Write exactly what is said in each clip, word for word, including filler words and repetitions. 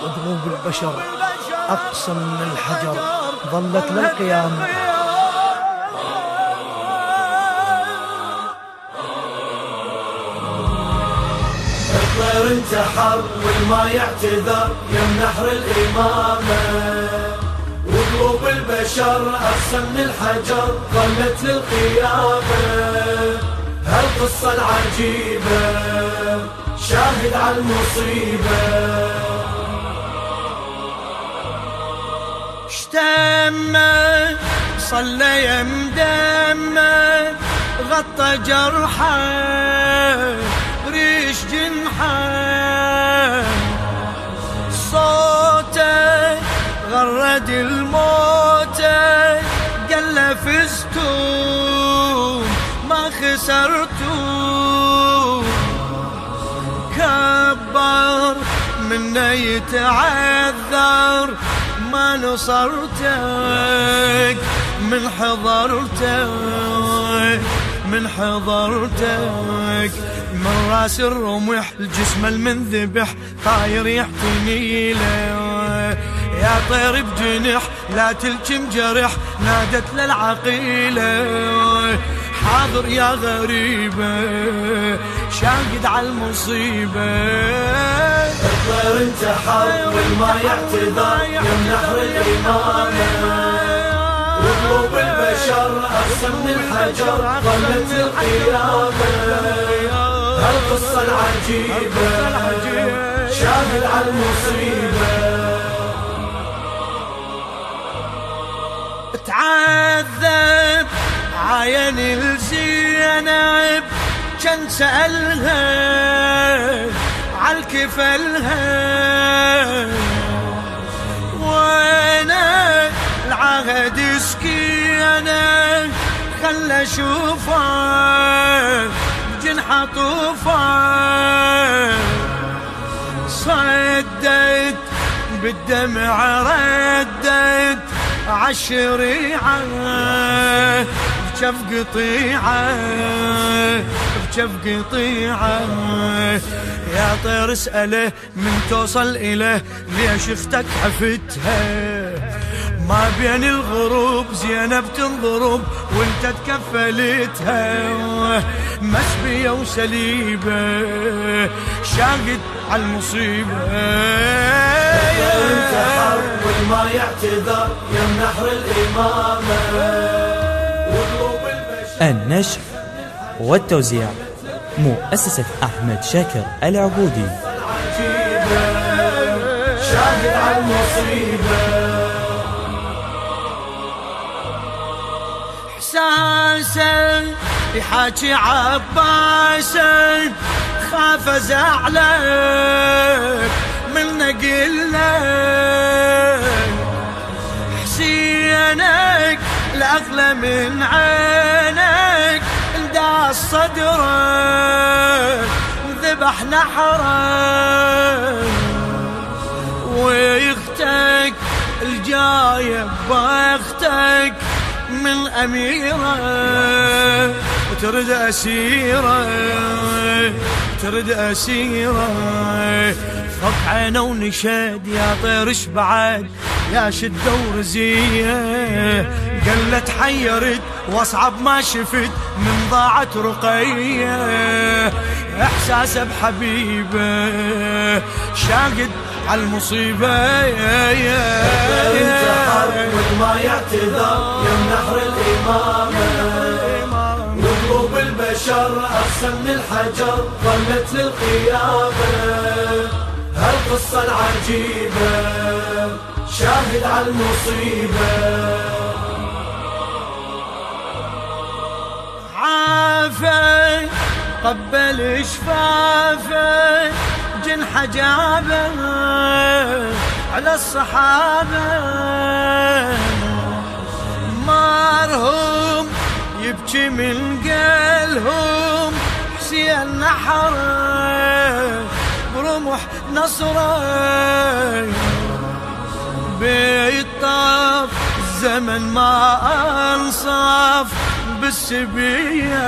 وقلوب البشر أقسى من الحجر ظلت للقيامة. الطير انتحر والما يعتذر يم نحر الإمامة، وقلوب البشر أقسى من الحجر ظلت للقيامة. هالقصة العجيبة شاهد على المصيبة. اشتمه صلى يمدمه غطى جرحه ريش جنحه، صوته غرد الموتى قال له فزتوا ما خسرتوا، كبر منا يتعذر ما نصرتك من حضرتك من حضرتك. من راس الرمح الجسم المنذبح طاير يحتني له، يا طير بجنح لا تلكم جرح نادت للعقيلة. حاضر يا غريبة شاهد على المصيبة. الطير انتحر والما يعتذر يم نحر الإمامة، وقلوب البشر أقسى من الحجر ظلت القيامة. هالقصة العجيبة شاهد على المصيبة. تعذب عاين الزينب كان سألها عالكفلها، وانا العهد سكينه خلى اشوفه بجنحه طوفه. صدت بالدمع ردت عالشريعه بجف قطيعه بجف قطيعه. يا طير اسأله من توصل إله ليش اختك عفتها، ما بين الغروب زينب تنضرب وانت تكفلتها. مسبية وسليبة شاهد على المصيبة. انتحر والما يعتذر يم نحر الإمامة، وقلوب البشر. النشر والتوزيع مؤسسة أحمد شاكر العبودي. شاهد على المصيبة. إحساسه يحاكي عباسه خاف زعلك من نقله، حسينك الأغلى من عينك انداس صدرك وذبح نحرك، ويختك الجاية بختك من أميرة وترد أسيرة ترد أسيرة. فوق عينه ونشاد يا طير شبعد يا شدة ورزية، قلت حيرت واصعب ما شفت من ضاعت رقية. احساسه بحبيبه شاهد على المصيبة. انتحر والما يعتذر يم نحر الإمامة، وقلوب البشر أقسى من الحجر ظلت للقيامة. هالقصة العجيبة شاهد على المصيبة. عافى قبل شفافه جنح جابه على الصحابة، مارهم يبكي من قلهم حسين نحره برمح نصره. بيطاف الزمن ما انصاف بالسبية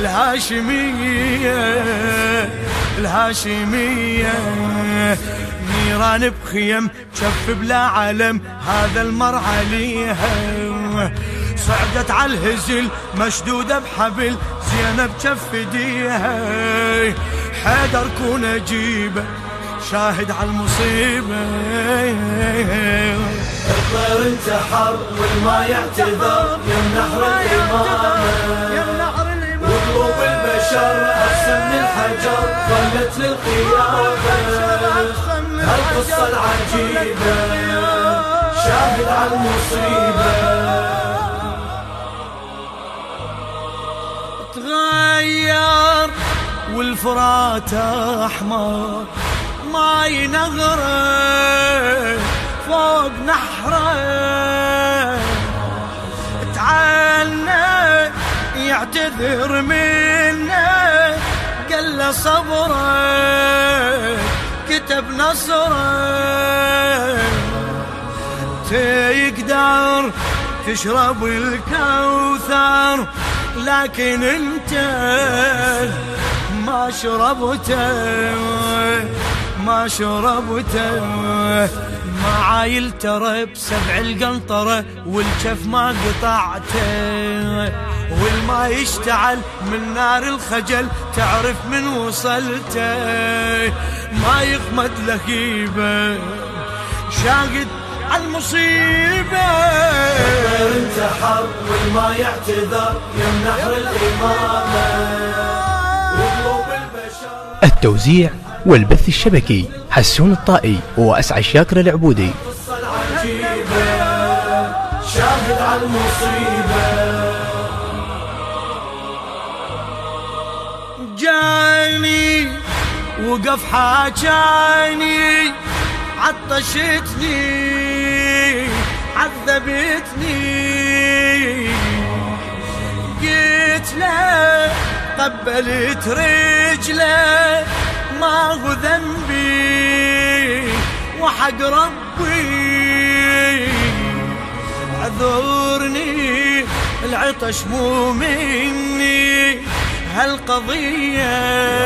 الهاشمية الهاشمية. نيران بخيم شف بلا علم هذا المر عليها، صعدت على الهزل مشدودة بحبل زينب جف ايديها، حيدر كون اجيبه شاهد على المصيبة. الطير انتحر والما يعتذر يم نحر الإمامة، وقلوب البشر أحسن من الحجر ظلت للقيامة. هالقصة العجيبة شاهد على المصيبة. تغير والفرات أحمر ماي نغره فوق نحره، تعالنا يعتذر منه قال له صبره كتب نصره، تقدر تشرب الكوثر لكن انت ما شربته ما شربته. معايل ترى بسبع القنطرة والجف ما قطعته، والما يشتعل من نار الخجل تعرف من وصلته، ما يغمد لهيبة شاهد على المصيبة. الطير انتحر والما يعتذر يم نحر الإمامة، وقلوب البشر. التوزيع والبث الشبكي حسون الطائي وأسعد شاكر العبودي. القصة العجيبة شاهد على المصيبة. جاني وقف حاجاني عطشتني عذبتني، قلت له قبلت رجله ما هو ذنبي وحق ربي، اعذرني العطش مو مني هالقضية،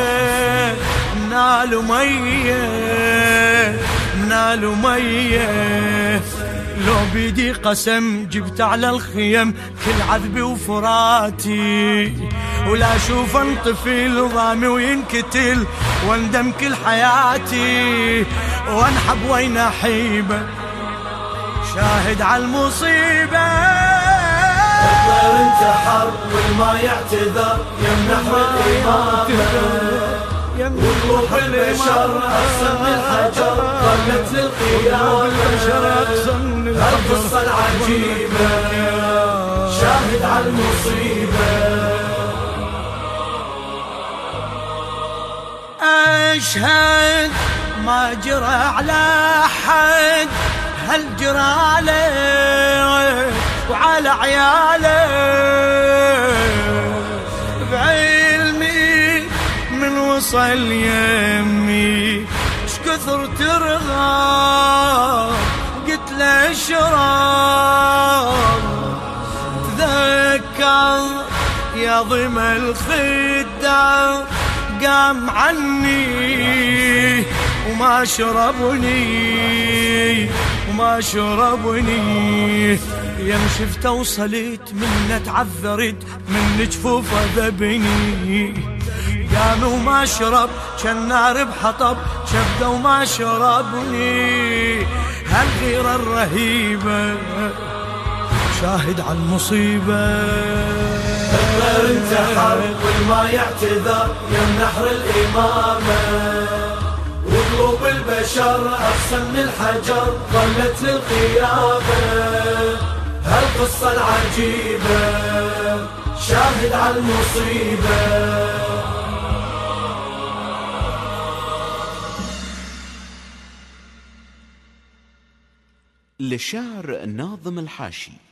نالوا مية نالوا مية. لو بيدي قسم جبت على الخيم كل عذبي وفراتي، ولا اشوف انطفل ضامي وينكتل واندم كل حياتي، وانحب وين احيبه شاهد على المصيبة. الطير انتحر والما يعتذر يم نحر الإمامة، وقلوب البشر أحسن من الحجر ظلت للقيامة. هالقصة العجيبة شاهد على المصيبة. أشهد ما جرى على حد هل جرى عليه وعلى عياله، بعلمي من وصل يمي شكثر ترغب قلت له اشرب، تذكر يا ضمى الخدة قام عني وما شربني وما شربني. يم شفت وصلت منه تعذرت من جفوفه ذبني، قام وما شرب كان نار بحطب شفته وما شربني. هالغيرة الرهيبة شاهد على المصيبة. الطير انتحر والما يعتذر يم نحر الإمامة، وقلوب البشر أحسن من الحجر ظلت للقيامة. هالقصة العجيبة شاهد على المصيبة. للشاعر ناظم الحاشي.